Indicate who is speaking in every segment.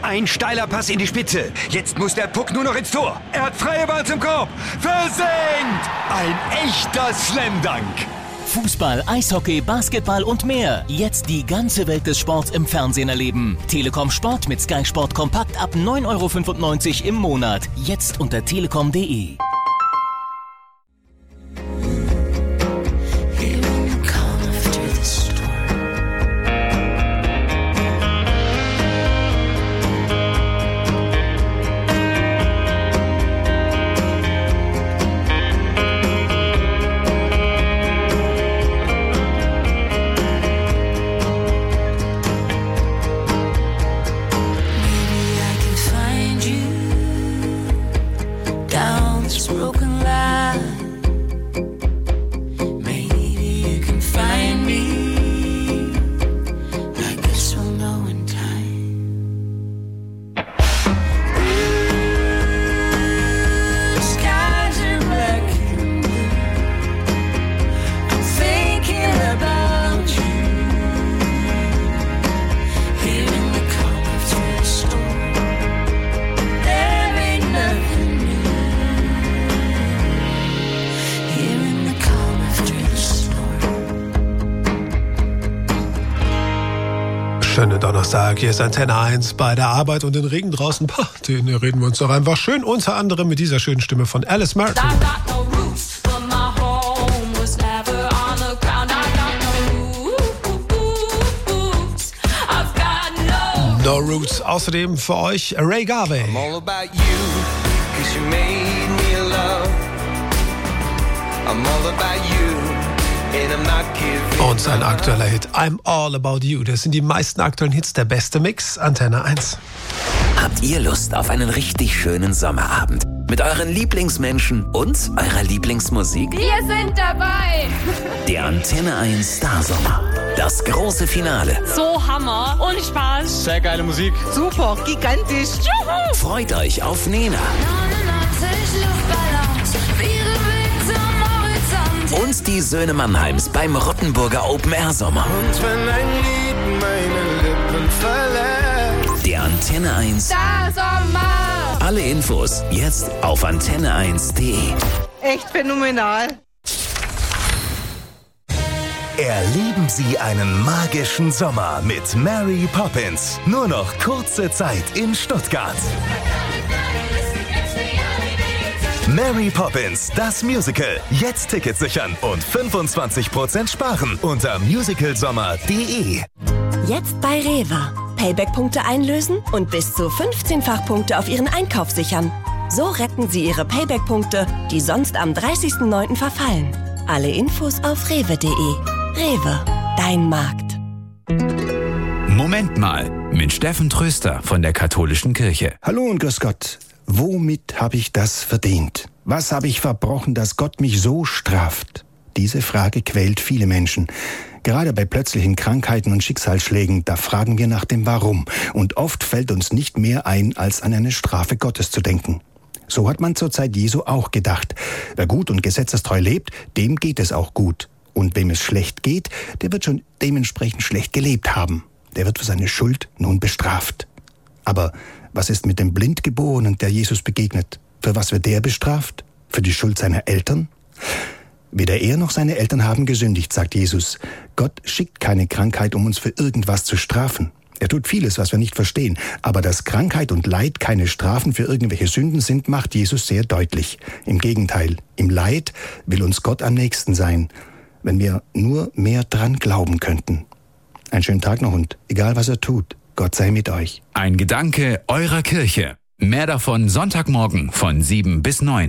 Speaker 1: Ein steiler Pass in die Spitze. Jetzt muss der Puck nur noch ins Tor. Er hat freie Bahn zum Korb. Versenkt! Ein echter Slam-Dunk.
Speaker 2: Fußball, Eishockey, Basketball und mehr. Jetzt die ganze Welt des Sports im Fernsehen erleben. Telekom Sport mit Sky Sport Kompakt ab 9,95 € im Monat. Jetzt unter telekom.de.
Speaker 3: Schönen Donnerstag, hier ist Antenne 1 bei der Arbeit und den Regen draußen. Den reden wir uns doch einfach schön, unter anderem mit dieser schönen Stimme von Alice Merton. No Roots, außerdem für euch Ray Garvey. I'm all about you, 'cause you made me love. I'm all about you. Und sein aktueller Hit, I'm All About You. Das sind die meisten aktuellen Hits, der beste Mix, Antenne 1.
Speaker 4: Habt ihr Lust auf einen richtig schönen Sommerabend? Mit euren Lieblingsmenschen und eurer Lieblingsmusik?
Speaker 5: Wir sind dabei!
Speaker 4: Der Antenne 1 Starsommer. Das große Finale.
Speaker 5: So Hammer, ohne Spaß.
Speaker 6: Sehr geile Musik.
Speaker 5: Super, gigantisch. Juhu.
Speaker 4: Freut euch auf Nena.
Speaker 5: 99 Luftballons,
Speaker 4: und die Söhne Mannheims beim Rottenburger Open Air Sommer.
Speaker 7: Und wenn ein Lied meine Lippen verlässt.
Speaker 4: Der Antenne 1
Speaker 5: Sommer.
Speaker 4: Alle Infos jetzt auf antenne1.de.
Speaker 5: Echt phänomenal.
Speaker 8: Erleben Sie einen magischen Sommer mit Mary Poppins. Nur noch kurze Zeit in Stuttgart. Mary Poppins, das Musical. Jetzt Tickets sichern und 25% sparen unter musicalsommer.de.
Speaker 9: Jetzt bei Rewe. Payback-Punkte einlösen und bis zu 15-fach Punkte auf Ihren Einkauf sichern. So retten Sie Ihre Payback-Punkte, die sonst am 30.09. verfallen. Alle Infos auf rewe.de. Rewe, dein Markt.
Speaker 10: Moment mal, mit Steffen Tröster von der Katholischen Kirche.
Speaker 11: Hallo und grüß Gott. Womit habe ich das verdient? Was habe ich verbrochen, dass Gott mich so straft? Diese Frage quält viele Menschen. Gerade bei plötzlichen Krankheiten und Schicksalsschlägen, da fragen wir nach dem Warum. Und oft fällt uns nicht mehr ein, als an eine Strafe Gottes zu denken. So hat man zur Zeit Jesu auch gedacht. Wer gut und gesetzestreu lebt, dem geht es auch gut. Und wem es schlecht geht, der wird schon dementsprechend schlecht gelebt haben. Der wird für seine Schuld nun bestraft. Aber was ist mit dem Blindgeborenen, der Jesus begegnet? Für was wird der bestraft? Für die Schuld seiner Eltern? Weder er noch seine Eltern haben gesündigt, sagt Jesus. Gott schickt keine Krankheit, um uns für irgendwas zu strafen. Er tut vieles, was wir nicht verstehen. Aber dass Krankheit und Leid keine Strafen für irgendwelche Sünden sind, macht Jesus sehr deutlich. Im Gegenteil, im Leid will uns Gott am nächsten sein, wenn wir nur mehr dran glauben könnten. Einen schönen Tag noch und egal was er tut, Gott sei mit euch.
Speaker 10: Ein Gedanke eurer Kirche. Mehr davon Sonntagmorgen von 7 bis 9.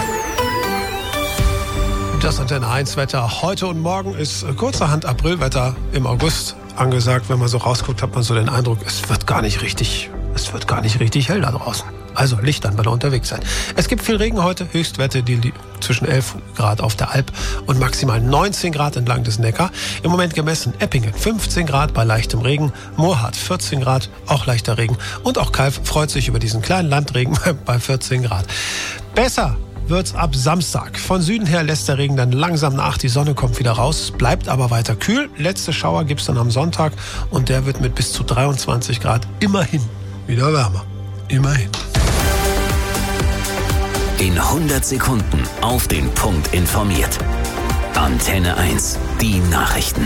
Speaker 3: Das Antenne 1 Wetter heute und morgen ist kurzerhand Aprilwetter im August angesagt. Wenn man so rausguckt, hat man so den Eindruck, es wird gar nicht richtig hell da draußen. Also Licht an, wenn ihr unterwegs seid. Es gibt viel Regen heute, Höchstwerte die zwischen 11 Grad auf der Alp und maximal 19 Grad entlang des Neckar. Im Moment gemessen Eppingen 15 Grad bei leichtem Regen, Moorhardt 14 Grad, auch leichter Regen. Und auch Calw freut sich über diesen kleinen Landregen bei 14 Grad. Besser wird's ab Samstag. Von Süden her lässt der Regen dann langsam nach, die Sonne kommt wieder raus, bleibt aber weiter kühl. Letzte Schauer gibt's dann am Sonntag und der wird mit bis zu 23 Grad immerhin wieder wärmer. Immerhin.
Speaker 4: In 100 Sekunden auf den Punkt informiert. Antenne 1, die Nachrichten.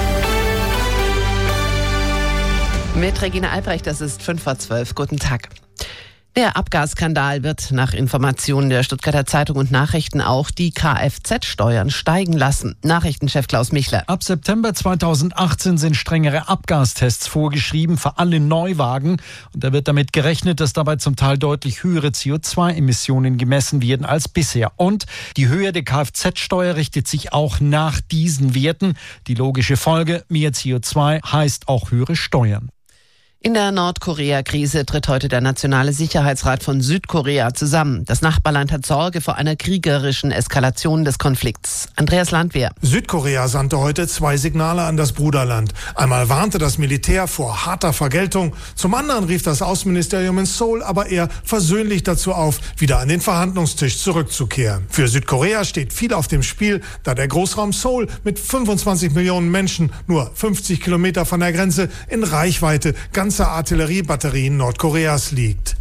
Speaker 6: Mit Regina Albrecht, das ist 5:12. Guten Tag. Der Abgasskandal wird nach Informationen der Stuttgarter Zeitung und Nachrichten auch die Kfz-Steuern steigen lassen. Nachrichtenchef Klaus Michler.
Speaker 12: Ab September 2018 sind strengere Abgastests vorgeschrieben für alle Neuwagen. Und da wird damit gerechnet, dass dabei zum Teil deutlich höhere CO2-Emissionen gemessen werden als bisher. Und die Höhe der Kfz-Steuer richtet sich auch nach diesen Werten. Die logische Folge, mehr CO2 heißt auch höhere Steuern.
Speaker 6: In der Nordkorea-Krise tritt heute der Nationale Sicherheitsrat von Südkorea zusammen. Das Nachbarland hat Sorge vor einer kriegerischen Eskalation des Konflikts. Andreas Landwehr.
Speaker 13: Südkorea sandte heute 2 Signale an das Bruderland. Einmal warnte das Militär vor harter Vergeltung. Zum anderen rief das Außenministerium in Seoul aber eher versöhnlich dazu auf, wieder an den Verhandlungstisch zurückzukehren. Für Südkorea steht viel auf dem Spiel, da der Großraum Seoul mit 25 Millionen Menschen nur 50 Kilometer von der Grenze in Reichweite ganzer Artilleriebatterien Nordkoreas liegt.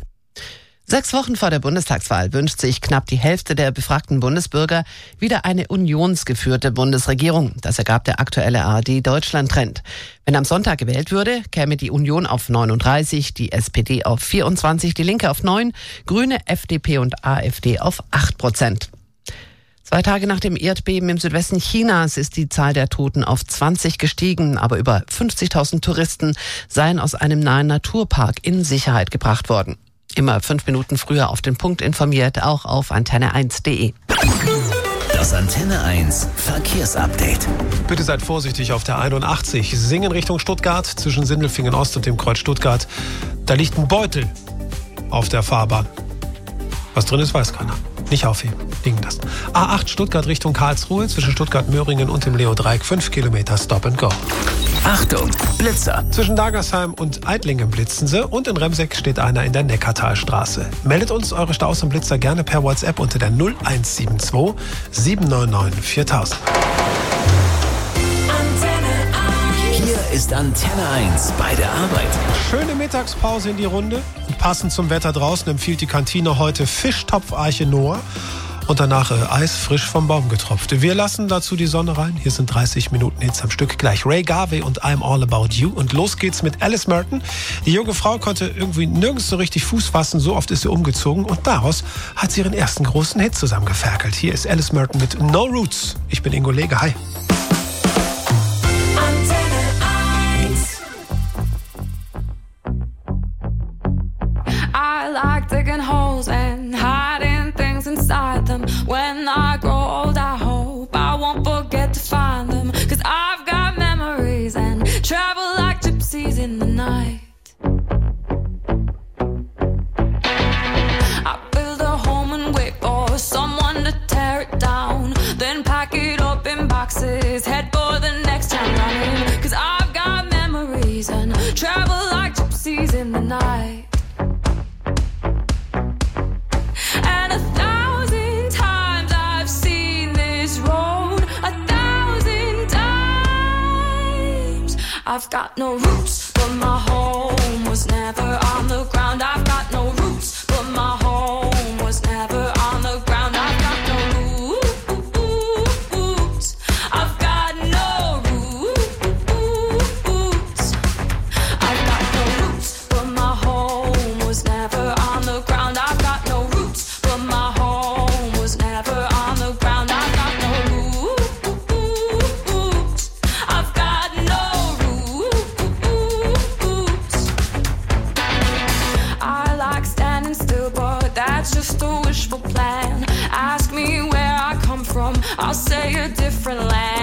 Speaker 6: 6 Wochen vor der Bundestagswahl wünscht sich knapp die Hälfte der befragten Bundesbürger wieder eine unionsgeführte Bundesregierung. Das ergab der aktuelle ARD-Deutschland-Trend. Wenn am Sonntag gewählt würde, käme die Union auf 39, die SPD auf 24, die Linke auf 9, Grüne, FDP und AfD auf 8%. 2 Tage nach dem Erdbeben im Südwesten Chinas ist die Zahl der Toten auf 20 gestiegen, aber über 50.000 Touristen seien aus einem nahen Naturpark in Sicherheit gebracht worden. Immer 5 Minuten früher auf den Punkt informiert, auch auf antenne1.de.
Speaker 4: Das Antenne 1 Verkehrsupdate.
Speaker 3: Bitte seid vorsichtig auf der 81. Singen Richtung Stuttgart zwischen Sindelfingen Ost und dem Kreuz Stuttgart. Da liegt ein Beutel auf der Fahrbahn. Was drin ist, weiß keiner. Nicht aufheben, liegen lassen. A8 Stuttgart Richtung Karlsruhe zwischen Stuttgart-Möhringen und dem Leo-Dreieck 5 Kilometer Stop and Go.
Speaker 4: Achtung, Blitzer.
Speaker 3: Zwischen Dagersheim und Eidlingen blitzen sie und in Remseck steht einer in der Neckartalstraße. Meldet uns eure Staus und Blitzer gerne per WhatsApp unter der 0172 799 4000.
Speaker 4: Hier ist Antenne 1 bei der Arbeit.
Speaker 3: Schöne Mittagspause in die Runde. Und passend zum Wetter draußen empfiehlt die Kantine heute Fischtopf-Eiche Noah. Und danach Eis frisch vom Baum getropft. Wir lassen dazu die Sonne rein. Hier sind 30 Minuten Hits am Stück. Gleich Ray Garvey und I'm All About You. Und los geht's mit Alice Merton. Die junge Frau konnte irgendwie nirgends so richtig Fuß fassen. So oft ist sie umgezogen. Und daraus hat sie ihren ersten großen Hit zusammengeferkelt. Hier ist Alice Merton mit No Roots. Ich bin Ingo Lege. Hi.
Speaker 14: I like digging holes and hiding things inside them. When I grow old, I hope I won't forget to find them. 'Cause I've got memories and travel like gypsies in the night. I build a home and wait for someone to tear it down. Then pack it up in boxes, head for the next town running. 'Cause I've got memories and travel like gypsies in the night. I've got no roots, but my home was never on the ground. I've got no roots, but my home was never on the ground. I've got no roots. I've got no roots. I've got no roots, but my home was never on the ground. I've got no roots, but my home was never on the ground. I've got no roots. I've got no just a wishful plan. Ask me where I come from, I'll say a different land.